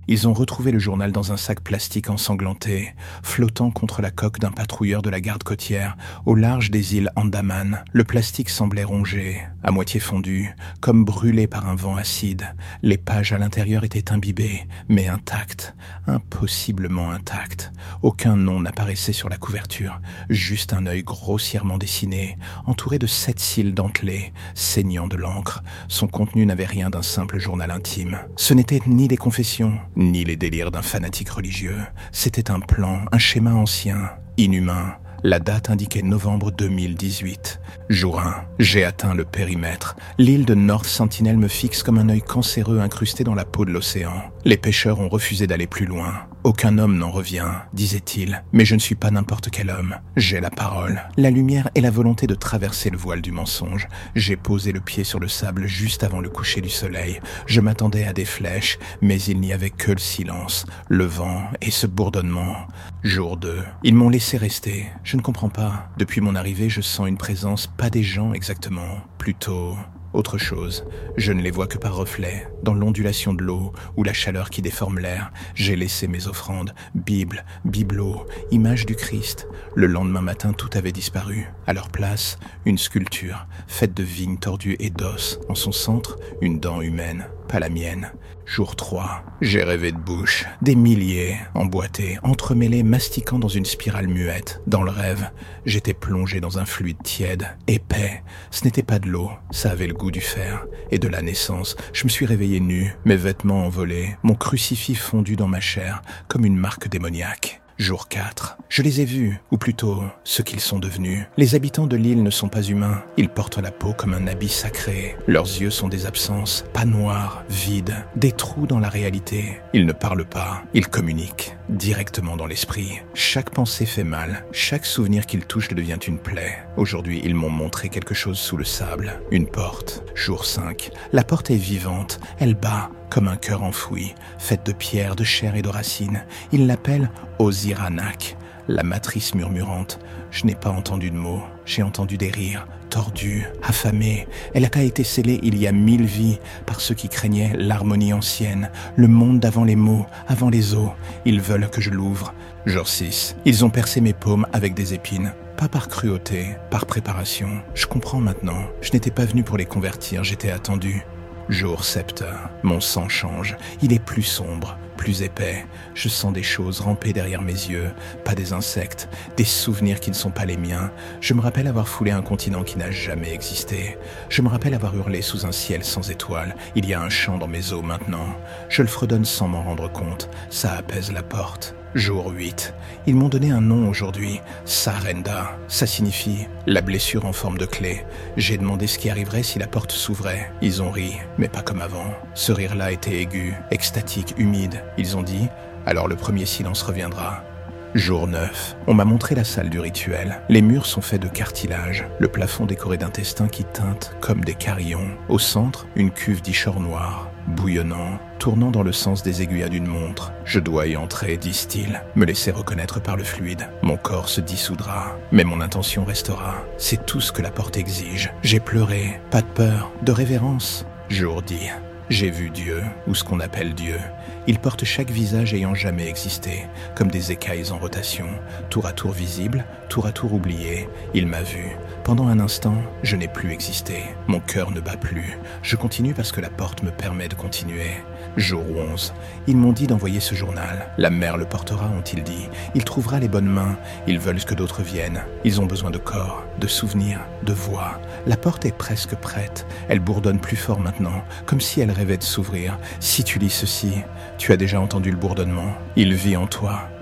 Ils ont retrouvé le journal dans un sac plastique ensanglanté, flottant contre la coque d'un patrouilleur de la garde côtière, au large des îles Andaman. Le plastique semblait rongé, à moitié fondu, comme brûlé par un vent acide. Les pages à l'intérieur étaient imbibées, mais intactes, impossiblement intactes. Aucun nom n'apparaissait sur la couverture, juste un œil grossièrement dessiné, entouré de 7 cils dentelés, saignant de l'encre. Son contenu n'avait rien d'un simple journal intime. Ce n'était ni des confessions, ni les délires d'un fanatique religieux. C'était un plan, un schéma ancien, inhumain. La date indiquait novembre 2018. Jour 1, j'ai atteint le périmètre. L'île de North Sentinel me fixe comme un œil cancéreux incrusté dans la peau de l'océan. Les pêcheurs ont refusé d'aller plus loin. Aucun homme n'en revient, disait-il. Mais je ne suis pas n'importe quel homme. J'ai la parole, la lumière et la volonté de traverser le voile du mensonge. J'ai posé le pied sur le sable juste avant le coucher du soleil. Je m'attendais à des flèches, mais il n'y avait que le silence, le vent et ce bourdonnement. Jour 2, ils m'ont laissé rester. Je ne comprends pas. Depuis mon arrivée, je sens une présence, pas des gens exactement, plutôt autre chose. Je ne les vois que par reflet, dans l'ondulation de l'eau ou la chaleur qui déforme l'air. J'ai laissé mes offrandes, Bible, bibelot, image du Christ. Le lendemain matin, tout avait disparu. À leur place, une sculpture, faite de vignes tordues et d'os. En son centre, une dent humaine, pas la mienne. Jour 3, j'ai rêvé de bouches, des milliers, emboîtées, entremêlées, mastiquant dans une spirale muette. Dans le rêve, j'étais plongé dans un fluide tiède, épais. Ce n'était pas de l'eau, ça avait le goût du fer. Et de la naissance, je me suis réveillé nu, mes vêtements envolés, mon crucifix fondu dans ma chair, comme une marque démoniaque. Jour 4. Je les ai vus, ou plutôt, ce qu'ils sont devenus. Les habitants de l'île ne sont pas humains. Ils portent la peau comme un habit sacré. Leurs yeux sont des absences, pas noirs, vides, des trous dans la réalité. Ils ne parlent pas, ils communiquent, directement dans l'esprit. Chaque pensée fait mal, chaque souvenir qu'ils touchent devient une plaie. Aujourd'hui, ils m'ont montré quelque chose sous le sable. Une porte. Jour 5. La porte est vivante, elle bat, comme un cœur enfoui, faite de pierre, de chair et de racines. Ils l'appellent Oziranak, la matrice murmurante. Je n'ai pas entendu de mots, j'ai entendu des rires, tordus, affamés. Elle a été scellée il y a 1000 vies par ceux qui craignaient l'harmonie ancienne, le monde d'avant les mots, avant les os. Ils veulent que je l'ouvre. Jour 6. Ils ont percé mes paumes avec des épines. Pas par cruauté, par préparation. Je comprends maintenant. Je n'étais pas venu pour les convertir, j'étais attendu. Jour 7, mon sang change, il est plus sombre, plus épais. Je sens des choses ramper derrière mes yeux, pas des insectes, des souvenirs qui ne sont pas les miens. Je me rappelle avoir foulé un continent qui n'a jamais existé. Je me rappelle avoir hurlé sous un ciel sans étoiles. Il y a un chant dans mes os maintenant. Je le fredonne sans m'en rendre compte, ça apaise la porte. Jour 8. Ils m'ont donné un nom aujourd'hui, Sarenda. Ça signifie la blessure en forme de clé. J'ai demandé ce qui arriverait si la porte s'ouvrait. Ils ont ri, mais pas comme avant. Ce rire-là était aigu, extatique, humide. Ils ont dit, alors le premier silence reviendra. Jour 9. On m'a montré la salle du rituel. Les murs sont faits de cartilage, le plafond décoré d'intestins qui teintent comme des carillons. Au centre, une cuve d'ichor noir, bouillonnant, tournant dans le sens des aiguilles d'une montre. Je dois y entrer, disent-ils, me laisser reconnaître par le fluide. Mon corps se dissoudra, mais mon intention restera. C'est tout ce que la porte exige. J'ai pleuré, pas de peur, de révérence. Jour 10. J'ai vu Dieu, ou ce qu'on appelle Dieu. Il porte chaque visage ayant jamais existé, comme des écailles en rotation, tour à tour visibles, tour à tour oubliés. Il m'a vu. Pendant un instant, je n'ai plus existé. Mon cœur ne bat plus. Je continue parce que la porte me permet de continuer. Jour 11. Ils m'ont dit d'envoyer ce journal. La mère le portera, ont-ils dit. Il trouvera les bonnes mains. Ils veulent que d'autres viennent. Ils ont besoin de corps, de souvenirs, de voix. La porte est presque prête. Elle bourdonne plus fort maintenant, comme si elle rêvait de s'ouvrir. Si tu lis ceci, tu as déjà entendu le bourdonnement. Il vit en toi.